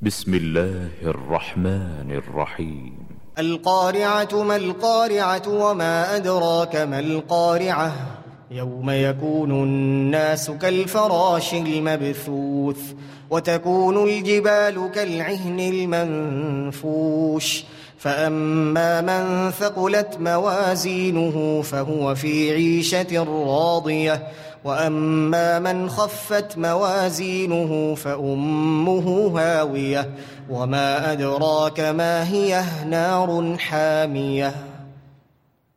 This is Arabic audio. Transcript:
بسم الله الرحمن الرحيم. القارعة ما القارعة وما أدراك ما القارعة يوم يكون الناس كالفراش المبثوث وتكون الجبال كالعهن المنفوش فأما من ثقلت موازينه فهو في عيشة راضية وأما من خفت موازينه فأمه هاوية وما أدراك ما هي نار حامية.